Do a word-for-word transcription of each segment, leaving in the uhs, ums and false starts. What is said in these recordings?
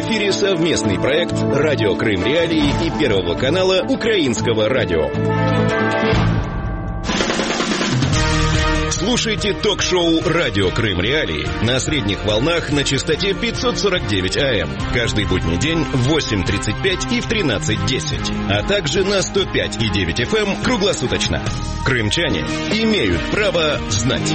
эфире совместный проект «Радио Крым Реалии» и Первого канала Украинского радио. Слушайте ток-шоу «Радио Крым Реалии» на средних волнах на частоте пятьсот сорок девять АМ. Каждый будний день в восемь тридцать пять и в тринадцать десять. А также на сто пять и девять эф эм круглосуточно. Крымчане имеют право знать.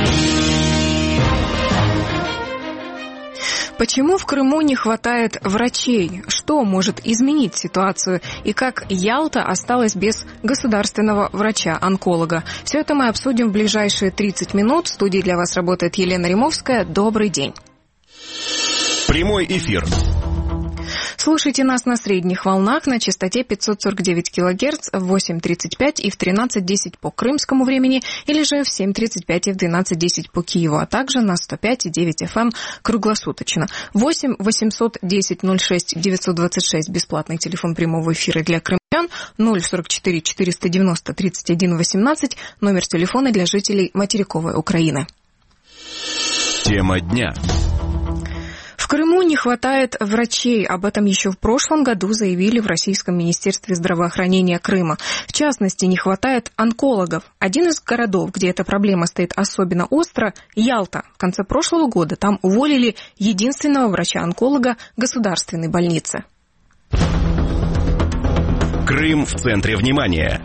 Почему в Крыму не хватает врачей? Что может изменить ситуацию? И как Ялта осталась без государственного врача-онколога? Все это мы обсудим в ближайшие тридцать минут. В студии для вас работает Елена Римовская. Добрый день. Прямой эфир. Слушайте нас на средних волнах на частоте пятьсот сорок девять килогерц в восемь тридцать пять и в тринадцать десять по крымскому времени, или же в семь тридцать пять и в двенадцать десять по Киеву, а также на сто пять и девять эф эм круглосуточно. восемь восемьсот десять ноль шесть девятьсот двадцать шесть бесплатный телефон прямого эфира для крымчан, ноль сорок четыре четыреста девяносто тридцать один восемнадцать номер телефона для жителей материковой Украины. Тема дня. В Крыму не хватает врачей. Об этом еще в прошлом году заявили в Российском министерстве здравоохранения Крыма. В частности, не хватает онкологов. Один из городов, где эта проблема стоит особенно остро, Ялта. В конце прошлого года там уволили единственного врача-онколога государственной больницы. Крым в центре внимания.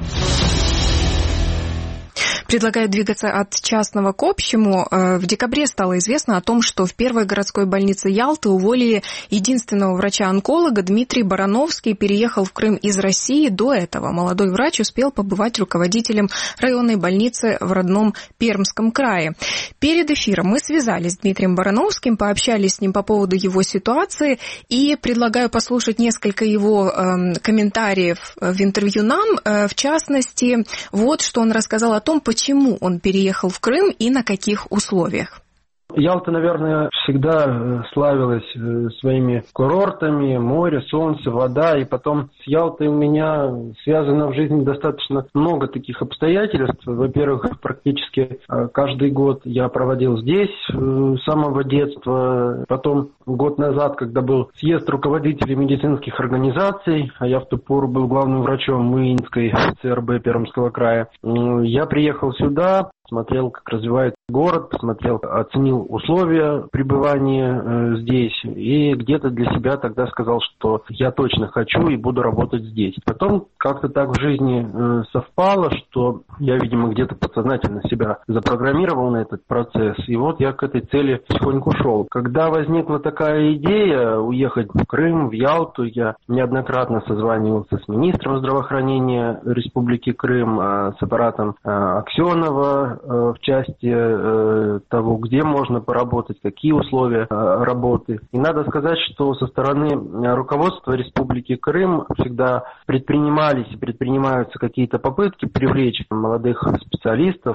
Предлагают двигаться от частного к общему. В декабре стало известно о том, что в первой городской больнице Ялты уволили единственного врача-онколога. Дмитрий Барановский переехал в Крым из России. До этого молодой врач успел побывать руководителем районной больницы в родном Пермском крае. Перед эфиром мы связались с Дмитрием Барановским, пообщались с ним по поводу его ситуации и предлагаю послушать несколько его э, комментариев в интервью нам. Э, в частности, вот что он рассказал о том, почему Почему он переехал в Крым и на каких условиях? Ялта, наверное, всегда славилась своими курортами, море, солнце, вода. И потом с Ялтой у меня связано в жизни достаточно много таких обстоятельств. Во-первых, практически каждый год я проводил здесь с самого детства. Потом год назад, когда был съезд руководителей медицинских организаций, а я в ту пору был главным врачом Мыинской цэ эр бэ Пермского края, я приехал сюда, смотрел, как развивается город, посмотрел, оценил условия пребывания э, здесь и где-то для себя тогда сказал, что я точно хочу и буду работать здесь. Потом как-то так в жизни э, совпало, что я, видимо, где-то подсознательно себя запрограммировал на этот процесс, и вот я к этой цели потихоньку шел. Когда возникла такая идея уехать в Крым, в Ялту, я неоднократно созванивался с министром здравоохранения Республики Крым, э, с аппаратом э, Аксенова, в части того, где можно поработать, какие условия работы. И надо сказать, что со стороны руководства Республики Крым всегда предпринимались и предпринимаются какие-то попытки привлечь молодых специалистов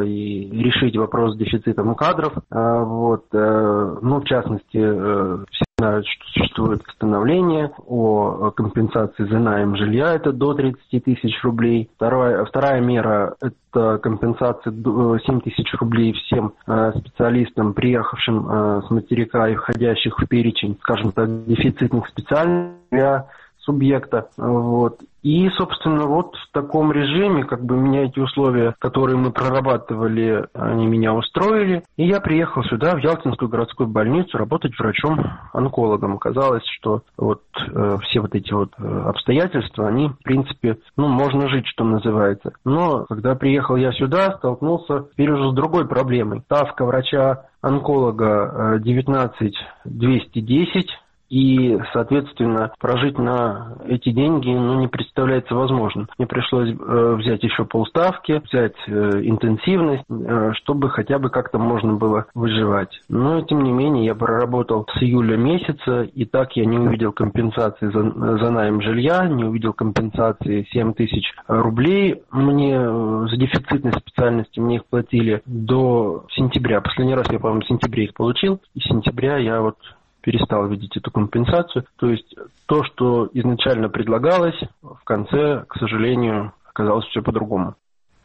и решить вопрос с дефицитом кадров. Вот. Ну, в частности, все знают, что существует постановление о компенсации за наем жилья, это до тридцати тысяч рублей. Вторая, вторая мера – это компенсация семь тысяч рублей всем специалистам, приехавшим с материка и входящих в перечень, скажем так, дефицитных специальностей для субъекта. Вот. И, собственно, вот в таком режиме, как бы меня эти условия, которые мы прорабатывали, они меня устроили. И я приехал сюда, в Ялтинскую городскую больницу, работать врачом-онкологом. Оказалось, что вот э, все вот эти вот э, обстоятельства, они, в принципе, ну, можно жить, что называется. Но когда приехал я сюда, столкнулся теперь уже с другой проблемой. Ставка врача-онколога девятнадцать двести десять. И, соответственно, прожить на эти деньги ну, не представляется возможным. Мне пришлось э, взять еще полставки, взять э, интенсивность, э, чтобы хотя бы как-то можно было выживать. Но, тем не менее, я проработал с июля месяца, и так я не увидел компенсации за, за наем жилья, не увидел компенсации семь тысяч рублей. Мне э, за дефицитной специальности мне их платили до сентября. Последний раз я, по-моему, в сентябре их получил. И с сентября я вот перестал видеть эту компенсацию. То есть то, что изначально предлагалось, в конце, к сожалению, оказалось все по-другому.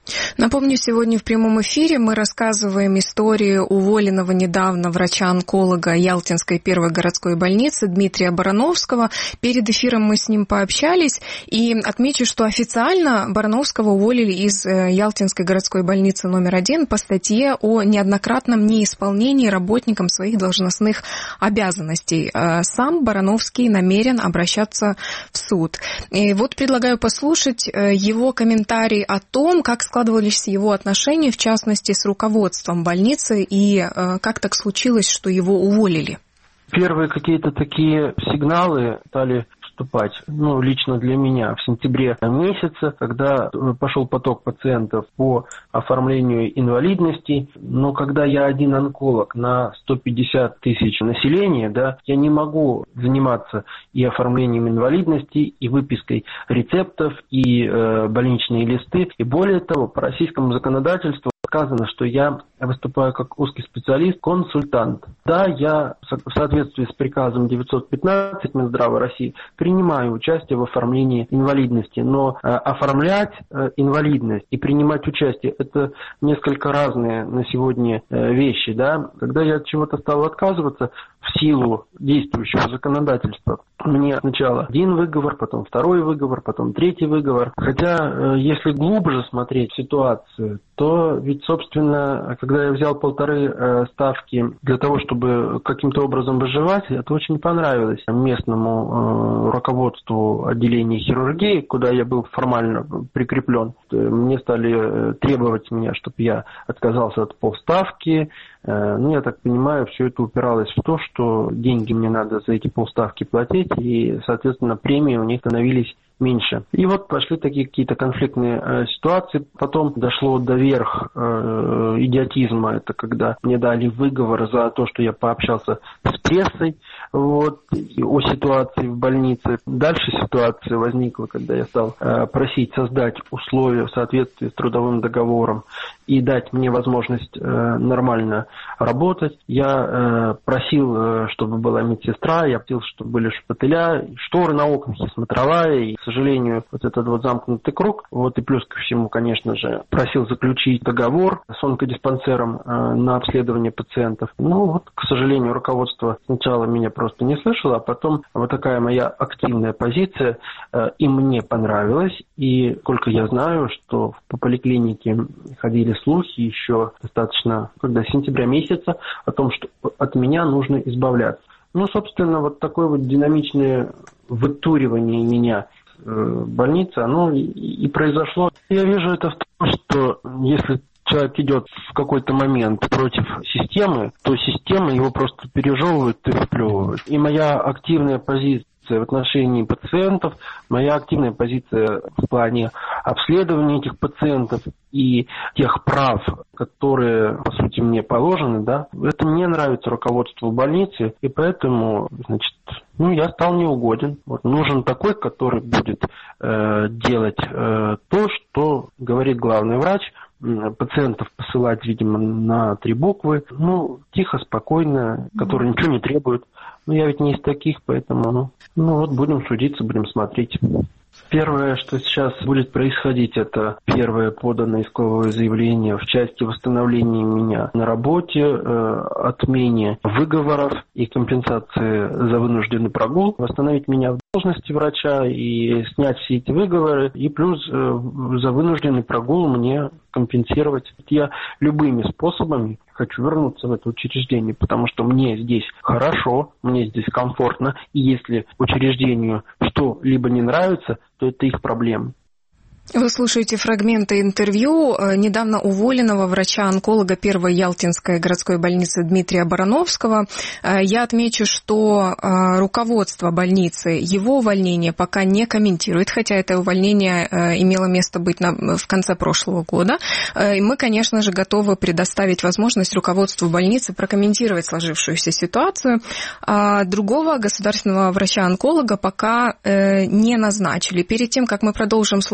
Напомню, сегодня в прямом эфире мы рассказываем историю уволенного недавно врача-онколога Ялтинской первой городской больницы Дмитрия Барановского. Перед эфиром мы с ним пообщались, и отмечу, что официально Барановского уволили из Ялтинской городской больницы номер один по статье о неоднократном неисполнении работникам своих должностных обязанностей. Сам Барановский намерен обращаться в суд. И вот предлагаю послушать его комментарий о том, как складывается складывались его отношения, в частности, с руководством больницы, и э, как так случилось, что его уволили? Первые какие-то такие сигналы стали поступать, ну, лично для меня, в сентябре месяце, когда пошел поток пациентов по оформлению инвалидности, но когда я один онколог на сто пятьдесят тысяч населения, да, я не могу заниматься и оформлением инвалидности, и выпиской рецептов, и э, больничные листы, и более того, по российскому законодательству сказано, что я выступаю как узкий специалист, консультант. Да, я в соответствии с приказом девятьсот пятнадцать Минздрава России принимаю участие в оформлении инвалидности, но э, оформлять э, инвалидность и принимать участие – это несколько разные на сегодня э, вещи. Да? Когда я от чего-то стал отказываться в силу действующего законодательства, мне сначала один выговор, потом второй выговор, потом третий выговор. Хотя, э, если глубже смотреть ситуацию, то ведь, собственно, когда я взял полторы э, ставки для того, чтобы каким-то образом выживать, это очень понравилось местному э, руководству отделения хирургии, куда я был формально прикреплен. Мне стали требовать меня, чтобы я отказался от полставки. Э, ну, я так понимаю, все это упиралось в то, что деньги мне надо за эти полставки платить, и, соответственно, премии у них становились меньше. И вот пошли такие какие-то конфликтные э, ситуации. Потом дошло до верх э, идиотизма. Это когда мне дали выговор за то, что я пообщался с прессой вот, о ситуации в больнице. Дальше ситуация возникла, когда я стал э, просить создать условия в соответствии с трудовым договором и дать мне возможность э, нормально работать. Я э, просил, э, чтобы была медсестра, я просил, чтобы были шпателя, шторы на окнах и смотровая, и, к сожалению, вот этот вот замкнутый круг, вот и плюс ко всему, конечно же, просил заключить договор с онкодиспансером э, на обследование пациентов. Ну вот, к сожалению, руководство сначала меня просто не слышало, а потом вот такая моя активная позиция э, и мне понравилась, и сколько я знаю, что по поликлинике ходили слухи еще достаточно, когда с сентября месяца, о том, что от меня нужно избавляться. Ну, собственно, вот такое вот динамичное вытуривание меня в больнице, оно и, и произошло. Я вижу это в том, что если человек идет в какой-то момент против системы, то система его просто пережевывает и выплевывает. И моя активная позиция в отношении пациентов, моя активная позиция в плане обследования этих пациентов и тех прав, которые, по сути, мне положены, да, это мне нравится руководству больницы, и поэтому, значит, ну, я стал неугоден. Вот, нужен такой, который будет э, делать э, то, что говорит главный врач, пациентов посылать, видимо, на три буквы, ну, тихо, спокойно, которые ничего не требуют. Ну, я ведь не из таких, поэтому, ну, ну вот будем судиться, будем смотреть. Первое, что сейчас будет происходить, это первое поданное исковое заявление в части восстановления меня на работе, э, отмене выговоров и компенсации за вынужденный прогул, восстановить меня в должности врача и снять все эти выговоры, и плюс э, за вынужденный прогул мне компенсировать. Я любыми способами хочу вернуться в это учреждение, потому что мне здесь хорошо, мне здесь комфортно, и если учреждению что-либо не нравится, то это их проблема. Вы слушаете фрагменты интервью недавно уволенного врача-онколога первой Ялтинской городской больницы Дмитрия Барановского. Я отмечу, что руководство больницы его увольнение пока не комментирует, хотя это увольнение имело место быть на, в конце прошлого года. И мы, конечно же, готовы предоставить возможность руководству больницы прокомментировать сложившуюся ситуацию. А другого государственного врача-онколога пока не назначили. Перед тем, как мы продолжим слушать рассказ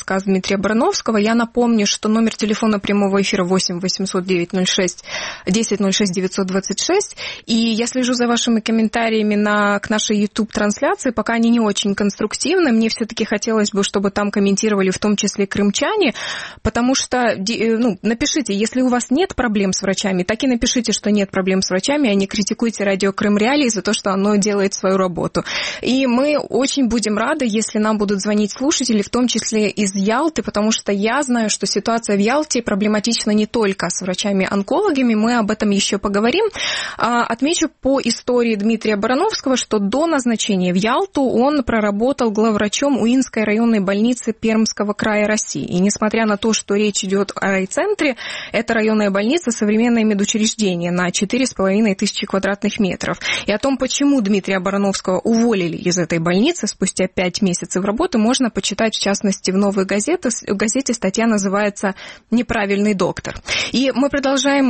рассказ Дмитрия Барановского. Я напомню, что номер телефона прямого эфира восемь восемьсот девять ноль шесть десять ноль шесть девятьсот двадцать шесть. И я слежу за вашими комментариями на, к нашей YouTube-трансляции. Пока они не очень конструктивны. Мне все-таки хотелось бы, чтобы там комментировали в том числе крымчане, потому что, ну, напишите, если у вас нет проблем с врачами, так и напишите, что нет проблем с врачами, а не критикуйте радио Крым Реалии за то, что оно делает свою работу. И мы очень будем рады, если нам будут звонить слушатели, в том числе из Ялты, потому что я знаю, что ситуация в Ялте проблематична не только с врачами-онкологами, мы об этом еще поговорим. Отмечу по истории Дмитрия Барановского, что до назначения в Ялту он проработал главврачом Уинской районной больницы Пермского края России. И несмотря на то, что речь идет о райцентре, это районная больница, современное медучреждение на четыре с половиной тысячи квадратных метров. И о том, почему Дмитрия Барановского уволили из этой больницы спустя пять месяцев работы, можно почитать, в частности, в «Новой газете». В газете статья называется «Неправильный доктор». И мы продолжаем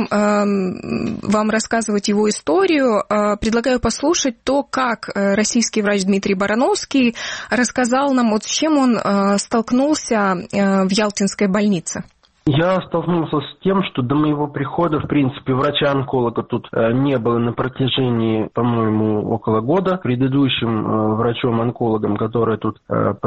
э, вам рассказывать его историю. Э, предлагаю послушать то, как российский врач Дмитрий Барановский рассказал нам, вот с чем он э, столкнулся э, в Ялтинской больнице. Я столкнулся с тем, что до моего прихода, в принципе, врача-онколога тут не было на протяжении, по-моему, около года. Предыдущим врачом-онкологом, которая тут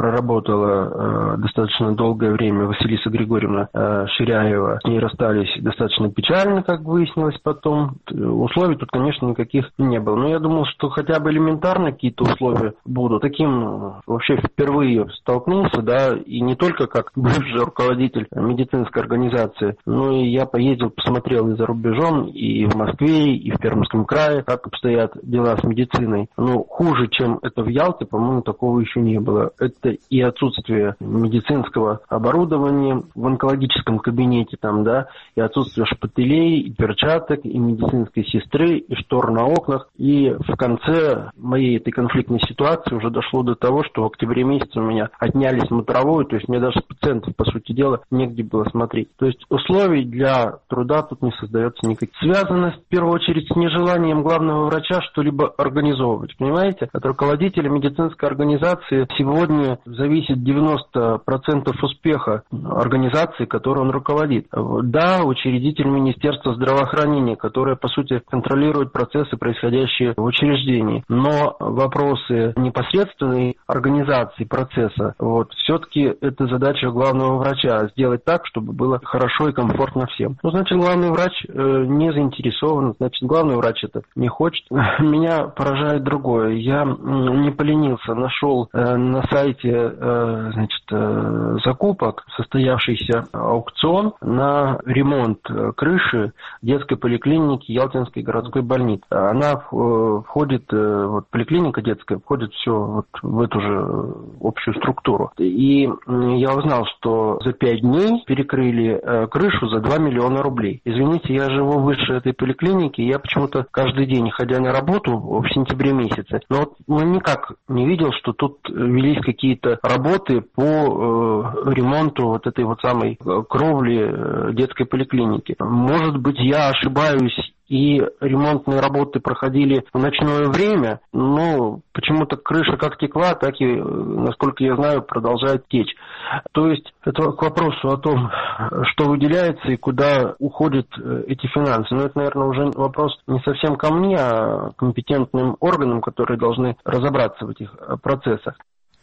проработала достаточно долгое время, Василиса Григорьевна Ширяева, с ней расстались достаточно печально, как выяснилось потом. Условий тут, конечно, никаких не было. Но я думал, что хотя бы элементарно какие-то условия будут. Таким вообще впервые столкнулся, да, и не только как бывший руководитель медицинской организации, организации. Ну и я поездил, посмотрел и за рубежом, и в Москве, и в Пермском крае, как обстоят дела с медициной. Ну, хуже, чем это в Ялте, по-моему, такого еще не было. Это и отсутствие медицинского оборудования в онкологическом кабинете, там, да, и отсутствие шпателей, и перчаток, и медицинской сестры, и штор на окнах. И в конце моей этой конфликтной ситуации уже дошло до того, что в октябре месяце у меня отняли смотровую, то есть мне даже с пациентов, по сути дела, негде было смотреть. То есть условий для труда тут не создается никаких. Связано в первую очередь с нежеланием главного врача что-либо организовывать. Понимаете? От руководителя медицинской организации сегодня зависит девяносто процентов успеха организации, которой он руководит. Да, учредитель Министерства здравоохранения, которое, по сути, контролирует процессы, происходящие в учреждении. Но вопросы непосредственной организации процесса, вот, все-таки это задача главного врача. Сделать так, чтобы было хорошо и комфортно всем. Ну, значит, главный врач э, не заинтересован, значит, главный врач это не хочет. Меня поражает другое. Я не поленился, нашел э, на сайте э, значит, э, закупок состоявшийся аукцион на ремонт э, крыши детской поликлиники Ялтинской городской больницы. Она э, входит, э, вот поликлиника детская, входит все вот в эту же общую структуру. И э, я узнал, что за пять дней перекрыли крышу за два миллиона рублей. Извините, я живу выше этой поликлиники, я почему-то каждый день, ходя на работу в сентябре месяце, но вот, ну, никак не видел, что тут велись какие-то работы по э, ремонту вот этой вот самой кровли детской поликлиники. Может быть, я ошибаюсь, и ремонтные работы проходили в ночное время, но почему-то крыша как текла, так и, насколько я знаю, продолжает течь. То есть это к вопросу о том, что выделяется и куда уходят эти финансы. Но это, наверное, уже вопрос не совсем ко мне, а к компетентным органам, которые должны разобраться в этих процессах.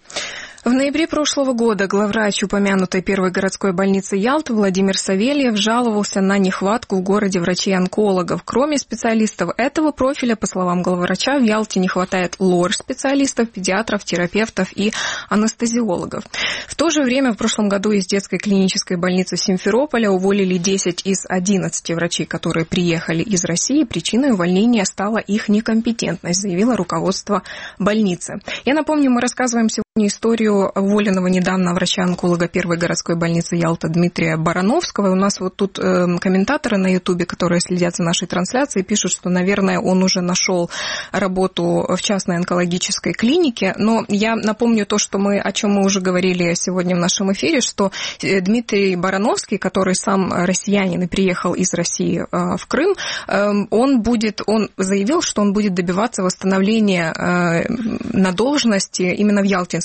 В ноябре прошлого года главврач упомянутой первой городской больницы Ялты Владимир Савельев жаловался на нехватку в городе врачей-онкологов. Кроме специалистов этого профиля, по словам главврача, в Ялте не хватает лор-специалистов, педиатров, терапевтов и анестезиологов. В то же время в прошлом году из детской клинической больницы Симферополя уволили десять из одиннадцати врачей, которые приехали из России. Причиной увольнения стала их некомпетентность, заявило руководство больницы. Я напомню, мы рассказываем сегодня историю уволенного недавно врача-онколога первой городской больницы Ялта Дмитрия Барановского. У нас вот тут э, комментаторы на Ютубе, которые следят за нашей трансляцией, пишут, что, наверное, он уже нашел работу в частной онкологической клинике. Но я напомню то, что мы, о чем мы уже говорили сегодня в нашем эфире, что Дмитрий Барановский, который сам россиянин и приехал из России э, в Крым, э, он будет, он заявил, что он будет добиваться восстановления э, на должности именно в Ялтинской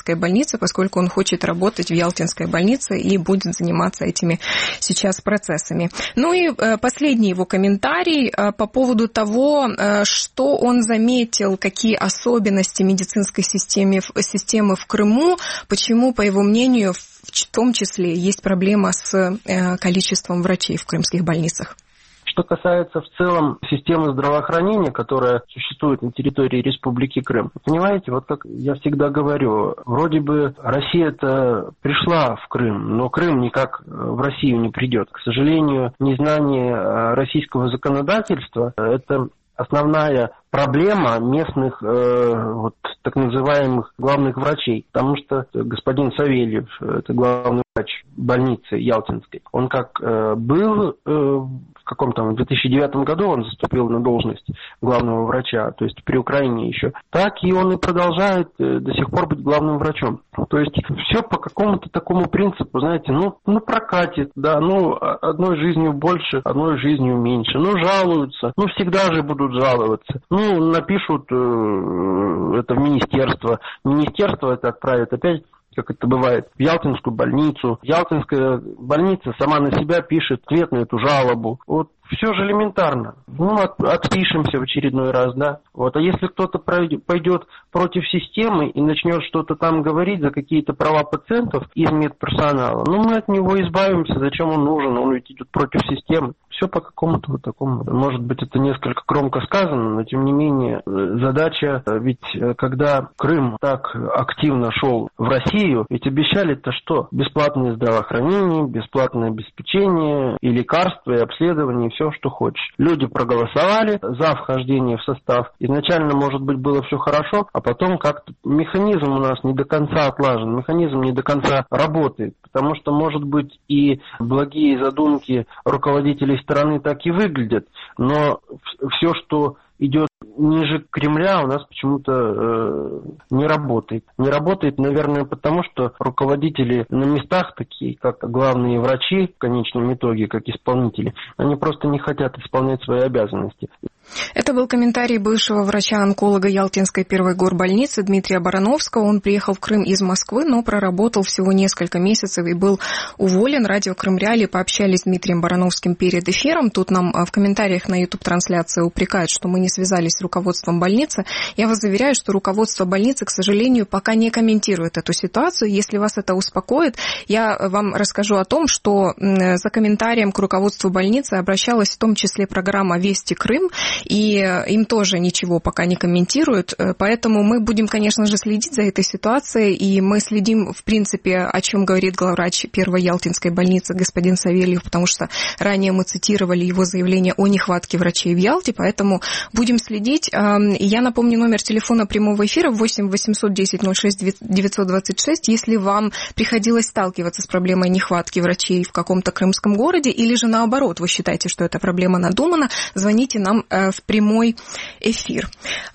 Ялтинской больнице, поскольку он хочет работать в Ялтинской больнице и будет заниматься этими сейчас процессами. Ну и последний его комментарий по поводу того, что он заметил, какие особенности медицинской системы, системы в Крыму, почему, по его мнению, в том числе есть проблема с количеством врачей в крымских больницах. Что касается в целом системы здравоохранения, которая существует на территории Республики Крым, понимаете, вот как я всегда говорю, вроде бы Россия-то пришла в Крым, но Крым никак в Россию не придет. К сожалению, незнание российского законодательства – это основная проблема местных э, вот, так называемых главных врачей, потому что господин Савельев, это главный врач больницы Ялтинской, он как э, был э, в каком-то в две тысячи девятом году он заступил на должность главного врача, то есть при Украине еще, так и он и продолжает э, до сих пор быть главным врачом. То есть все по какому-то такому принципу, знаете, ну, ну прокатит, да, ну одной жизнью больше, одной жизнью меньше, ну жалуются, ну всегда же будут жаловаться, ну напишут э, это в министерство, министерство это отправит опять, как это бывает, в Ялтинскую больницу. Ялтинская больница сама на себя пишет ответ на эту жалобу. Вот все же элементарно. Ну, от, отпишемся в очередной раз, да. Вот. А если кто-то пойдет против системы и начнет что-то там говорить за какие-то права пациентов из медперсонала, ну, мы от него избавимся. Зачем он нужен? Он ведь идет против системы. Все по какому-то вот такому. Может быть, это несколько громко сказано, но тем не менее задача, ведь когда Крым так активно шел в Россию, ведь обещали-то что? Бесплатное здравоохранение, бесплатное обеспечение, и лекарства, и обследование, и все, что хочешь. Люди проголосовали за вхождение в состав. Изначально, может быть, было все хорошо, а потом как-то механизм у нас не до конца отлажен, механизм не до конца работает, потому что, может быть, и благие задумки руководителей страны так и выглядят, но все, что идет ниже Кремля, у нас почему-то э, не работает. Не работает, наверное, потому что руководители на местах, такие как главные врачи, в конечном итоге, как исполнители, они просто не хотят исполнять свои обязанности. Это был комментарий бывшего врача-онколога Ялтинской первой горбольницы Дмитрия Барановского. Он приехал в Крым из Москвы, но проработал всего несколько месяцев и был уволен. Радио Крым Реалии пообщались с Дмитрием Барановским перед эфиром. Тут нам в комментариях на YouTube-трансляции упрекают, что мы не связались с руководством больницы. Я вас заверяю, что руководство больницы, к сожалению, пока не комментирует эту ситуацию. Если вас это успокоит, я вам расскажу о том, что за комментарием к руководству больницы обращалась в том числе программа «Вести Крым», и им тоже ничего пока не комментируют, поэтому мы будем, конечно же, следить за этой ситуацией, и мы следим, в принципе, о чем говорит главврач первой Ялтинской больницы господин Савельев, потому что ранее мы цитировали его заявление о нехватке врачей в Ялте, поэтому будем следить. И я напомню номер телефона прямого эфира восемь восемьсот десять ноль шесть девятьсот двадцать шесть, если вам приходилось сталкиваться с проблемой нехватки врачей в каком-то крымском городе, или же наоборот, вы считаете, что эта проблема надумана, звоните нам в прямой эфир.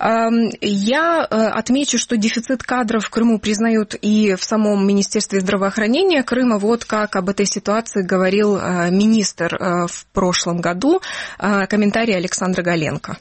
Я отмечу, что дефицит кадров в Крыму признают и в самом Министерстве здравоохранения Крыма. Вот как об этой ситуации говорил министр в прошлом году. Комментарий Александра Галенко.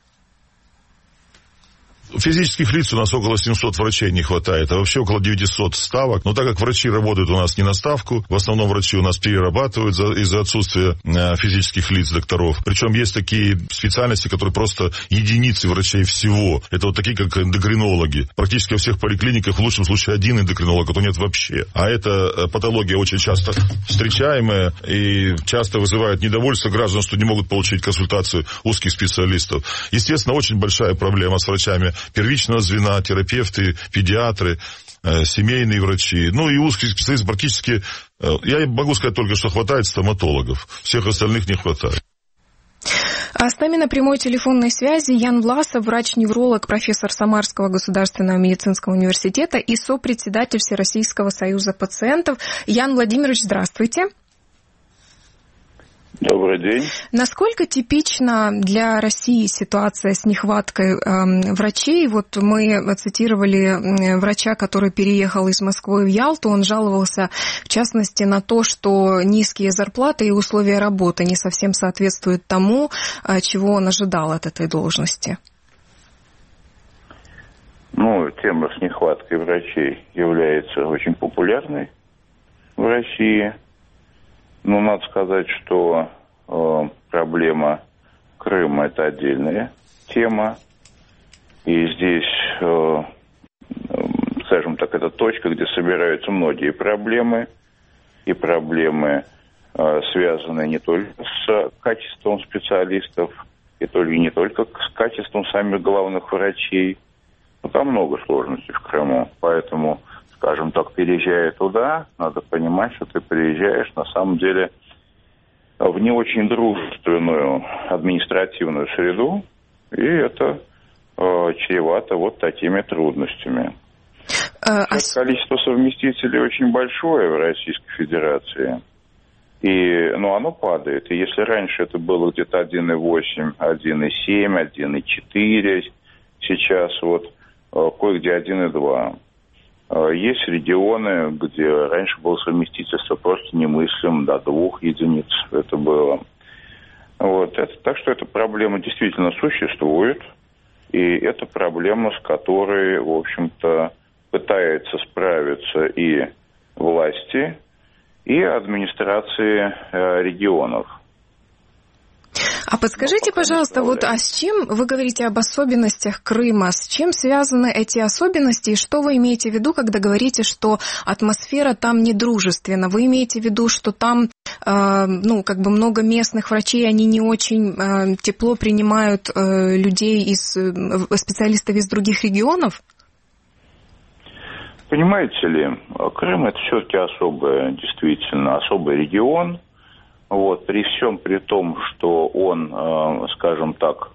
Физических лиц у нас около семьсот врачей не хватает, а вообще около девятьсот ставок. Но так как врачи работают у нас не на ставку, в основном врачи у нас перерабатывают за, из-за отсутствия э, физических лиц докторов. Причем есть такие специальности, которые просто единицы врачей всего. Это вот такие, как эндокринологи. Практически во всех поликлиниках в лучшем случае один эндокринолог, а то нет вообще. А эта патология очень часто встречаемая и часто вызывает недовольство граждан, что не могут получить консультацию узких специалистов. Естественно, очень большая проблема с врачами первичного звена, терапевты, педиатры, э, семейные врачи, ну и узкие специалисты практически, э, я могу сказать только, что хватает стоматологов, всех остальных не хватает. А с нами на прямой телефонной связи Ян Власов, врач-невролог, профессор Самарского государственного медицинского университета и сопредседатель Всероссийского союза пациентов. Ян Владимирович, здравствуйте. Добрый день. Насколько типична для России ситуация с нехваткой э, врачей? Вот мы цитировали врача, который переехал из Москвы в Ялту. Он жаловался, в частности, на то, что низкие зарплаты и условия работы не совсем соответствуют тому, чего он ожидал от этой должности. Ну, тема с нехваткой врачей является очень популярной в России. Но надо сказать, что э, проблема Крыма – это отдельная тема. И здесь, э, скажем так, это точка, где собираются многие проблемы. И проблемы, э, связанные не только с качеством специалистов, и только, и не только с качеством самих главных врачей. Но там много сложностей в Крыму. Поэтому, скажем так, переезжая туда, надо понимать, что ты приезжаешь на самом деле в не очень дружественную административную среду, и это э, чревато вот такими трудностями. А... Количество совместителей очень большое в Российской Федерации, и, ну, оно падает. И если раньше это было где-то один и восемь, один и семь, один и четыре, сейчас вот кое-где один и два. Есть регионы, где раньше было совместительство просто немыслимо, до двух единиц это было. Вот. Это, так что эта проблема действительно существует, и это проблема, с которой, в общем-то, пытаются справиться и власти, и администрации э, регионов. А подскажите, пожалуйста, вот а с чем вы говорите об особенностях Крыма? С чем связаны эти особенности? И что вы имеете в виду, когда говорите, что атмосфера там недружественна? Вы имеете в виду, что там, э, ну, как бы много местных врачей, они не очень э, тепло принимают э, людей, из, э, специалистов из других регионов? Понимаете ли, Крым – это все-таки особый, действительно, особый регион. Вот, при всем при том, что он, э, скажем так,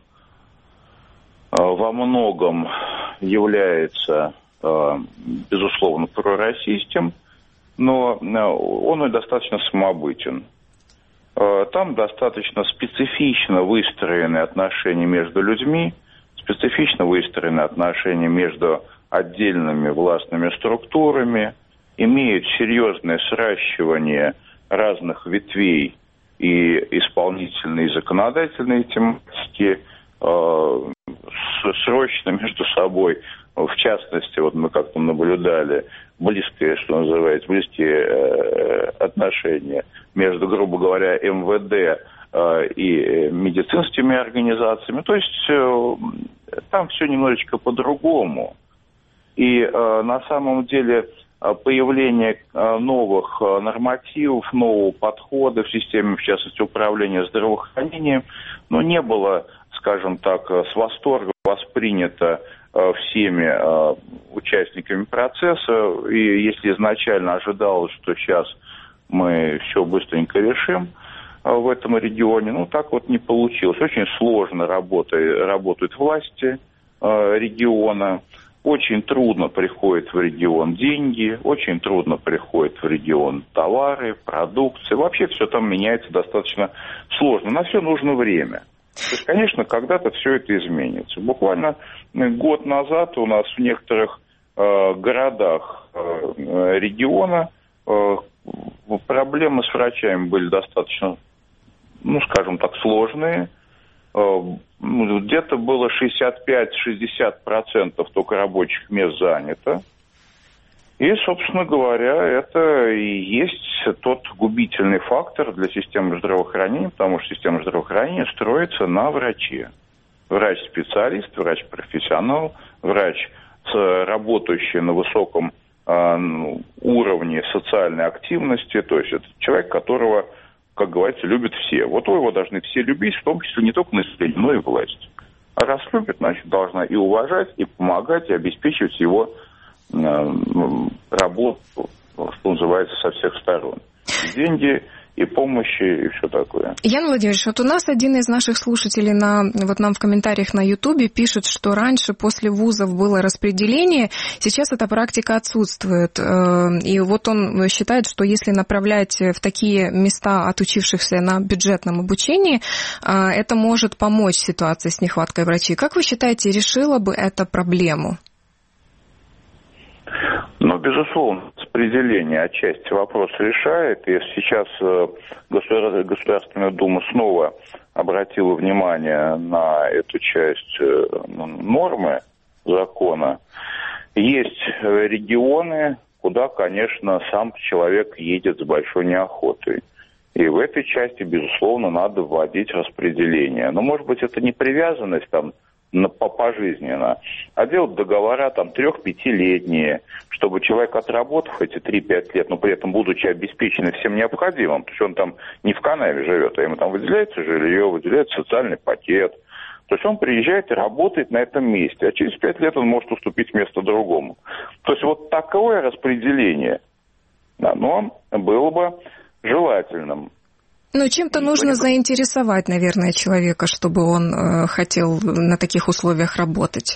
э, во многом является, э, безусловно, пророссийским, но э, он и достаточно самобытен. Э, там достаточно специфично выстроены отношения между людьми, специфично выстроены отношения между отдельными властными структурами, имеют серьезное сращивание разных ветвей и исполнительные, и законодательные тематики э, срочно между собой. В частности, вот мы как-то наблюдали близкие, что называется, близкие э, отношения между, грубо говоря, эм вэ дэ э, и медицинскими организациями. То есть э, там все немножечко по-другому. И э, на самом деле появление новых нормативов, нового подхода в системе, в частности, управления здравоохранением, но не было, скажем так, с восторгом воспринято всеми участниками процесса. И если изначально ожидалось, что сейчас мы все быстренько решим в этом регионе, ну, так вот не получилось. Очень сложно работает, работают власти региона. Очень трудно приходят в регион деньги, очень трудно приходят в регион товары, продукция. Вообще все там меняется достаточно сложно. На все нужно время. То есть, конечно, когда-то все это изменится. Буквально год назад у нас в некоторых э, городах э, региона э, проблемы с врачами были достаточно, ну, скажем так, сложные. Где-то было шестьдесят пять - шестьдесят процентов только рабочих мест занято. И, собственно говоря, это и есть тот губительный фактор для системы здравоохранения, потому что система здравоохранения строится на враче. Врач-специалист, врач-профессионал, врач, работающий на высоком э, уровне социальной активности, то есть это человек, которого, как говорится, любят все. Вот его должны все любить, в том числе не только население, но и власть. А раз любят, значит, должна и уважать, и помогать, и обеспечивать его э, работу, что называется, со всех сторон. Деньги и помощи, и все такое. Ян Владимирович, вот у нас один из наших слушателей на, вот нам в комментариях на Ютубе пишет, что раньше после вузов было распределение, сейчас эта практика отсутствует. И вот он считает, что если направлять в такие места отучившихся на бюджетном обучении, это может помочь ситуации с нехваткой врачей. Как вы считаете, решило бы это проблему? Ну, безусловно, распределение отчасти вопрос решает. И сейчас Государственная Дума снова обратила внимание на эту часть нормы закона. Есть регионы, куда, конечно, сам человек едет с большой неохотой. И в этой части, безусловно, надо вводить распределение. Но, может быть, это не привязанность там на, пожизненно, а делать договора там трех-пятилетние, чтобы человек, отработав эти три-пять лет, но при этом будучи обеспеченным всем необходимым, то есть он там не в канаве живет, а ему там выделяется жилье, выделяется социальный пакет. То есть он приезжает и работает на этом месте, а через пять лет он может уступить место другому. То есть вот такое распределение, оно было бы желательным. Ну, чем-то нужно заинтересовать, наверное, человека, чтобы он э, хотел на таких условиях работать.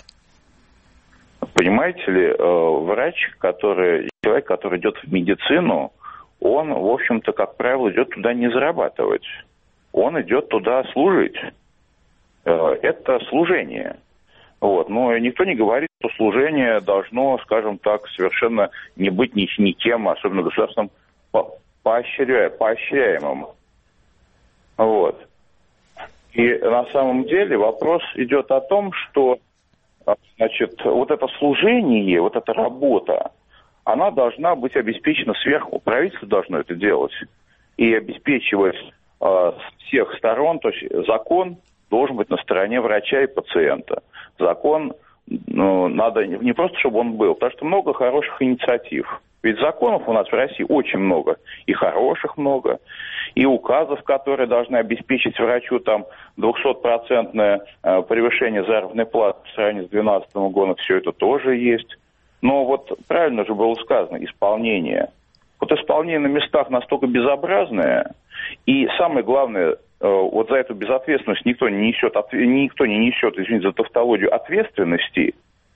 Понимаете ли, э, врач, который, человек, который идет в медицину, он, в общем-то, как правило, идет туда не зарабатывать. Он идет туда служить. Э, это служение. Вот. Но никто не говорит, что служение должно, скажем так, совершенно не быть ни, никем, особенно государственным, поощря, поощряемым. Вот. И на самом деле вопрос идет о том, что, значит, вот это служение, вот эта работа, она должна быть обеспечена сверху. Правительство должно это делать и обеспечивать э, с всех сторон. То есть закон должен быть на стороне врача и пациента. Закон, ну, надо не просто, чтобы он был, потому что много хороших инициатив. Ведь законов у нас в России очень много, и хороших много, и указов, которые должны обеспечить врачу там двухсотпроцентное превышение заработной платы по сравнению с две тысячи двенадцатым годом, все это тоже есть. Но вот правильно же было сказано, исполнение. Вот исполнение на местах настолько безобразное, и самое главное, вот за эту безответственность никто не несет, никто не несет, извините за тавтологию, ответственности,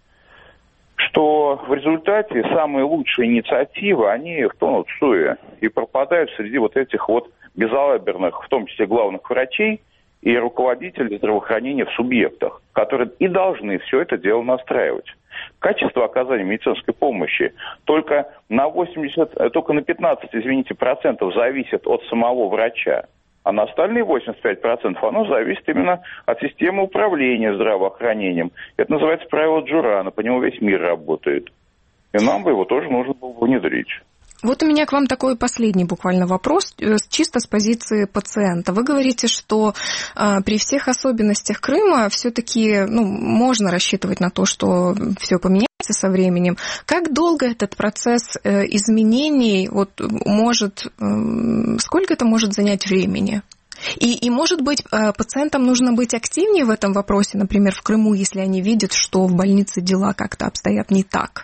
что в результате самые лучшие инициативы, они тонут в суе и пропадают среди вот этих вот безалаберных, в том числе главных врачей и руководителей здравоохранения в субъектах, которые и должны все это дело настраивать. Качество оказания медицинской помощи только на восемьдесят, только на пятнадцать, извините, процентов зависит от самого врача. А на остальные восемьдесят пять процентов оно зависит именно от системы управления здравоохранением. Это называется правило Джурана, по нему весь мир работает. И нам бы его тоже нужно было внедрить. Вот у меня к вам такой последний буквально вопрос, чисто с позиции пациента. Вы говорите, что а, при всех особенностях Крыма все-таки ну, можно рассчитывать на то, что все поменяется со временем. Как долго этот процесс э, изменений вот, может, э, сколько это может занять времени? И, и, может быть, э, пациентам нужно быть активнее в этом вопросе, например, в Крыму, если они видят, что в больнице дела как-то обстоят не так?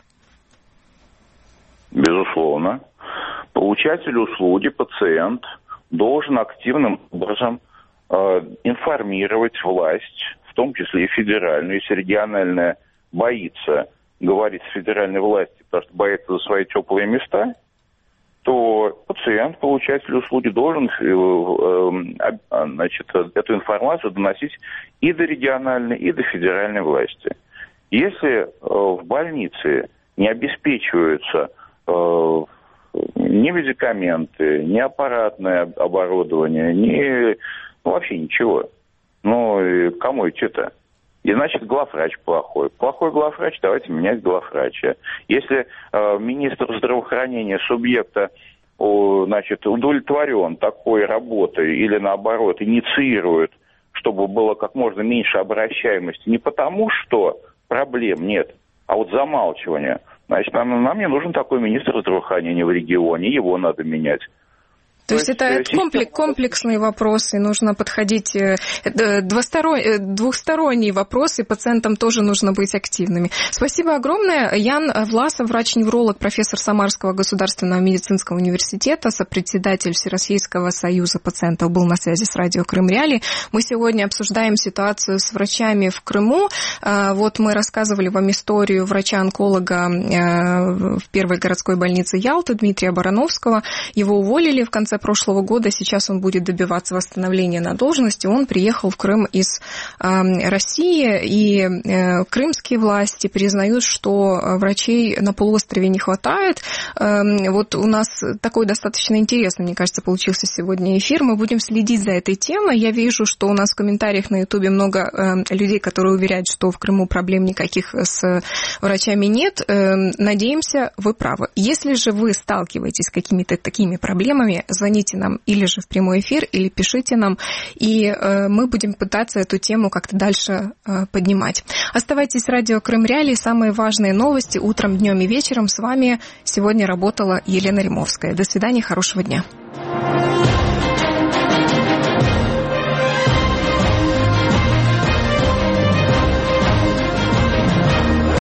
Безусловно. Получатель услуги, пациент, должен активным образом э, информировать власть, в том числе и федеральную. Если региональная боится говорить с федеральной властью, потому что боится за свои теплые места, то пациент, получатель услуги, должен э, э, значит, эту информацию доносить и до региональной, и до федеральной власти. Если э, в больнице не обеспечиваются э, ни медикаменты, ни аппаратное оборудование, ни ну, вообще ничего. Ну, кому идти-то? И значит, главврач плохой. Плохой главврач, давайте менять главврача. Если э, министр здравоохранения субъекта о, значит, удовлетворен такой работой или, наоборот, инициирует, чтобы было как можно меньше обращаемости, не потому, что проблем нет, а вот замалчивание, значит, нам, нам не нужен такой министр здравоохранения в регионе, его надо менять. То, То есть это, это комплекс, комплексные вопросы, нужно подходить, двусторонний, двухсторонний вопрос, и пациентам тоже нужно быть активными. Спасибо огромное. Ян Власов, врач-невролог, профессор Самарского государственного медицинского университета, сопредседатель Всероссийского союза пациентов, был на связи с радио Крым Реалии. Мы сегодня обсуждаем ситуацию с врачами в Крыму. Вот мы рассказывали вам историю врача-онколога в первой городской больнице Ялты Дмитрия Барановского. Его уволили в конце конце прошлого года, сейчас он будет добиваться восстановления на должности, он приехал в Крым из России, и крымские власти признают, что врачей на полуострове не хватает. Вот у нас такой достаточно интересный, мне кажется, получился сегодня эфир. Мы будем следить за этой темой. Я вижу, что у нас в комментариях на Ютубе много людей, которые уверяют, что в Крыму проблем никаких с врачами нет. Надеемся, вы правы. Если же вы сталкиваетесь с какими-то такими проблемами, звоните нам или же в прямой эфир, или пишите нам, и мы будем пытаться эту тему как-то дальше поднимать. Оставайтесь в радио Крым Реалии. Самые важные новости утром, днем и вечером. С вами сегодня работала Елена Римовская. До свидания, хорошего дня.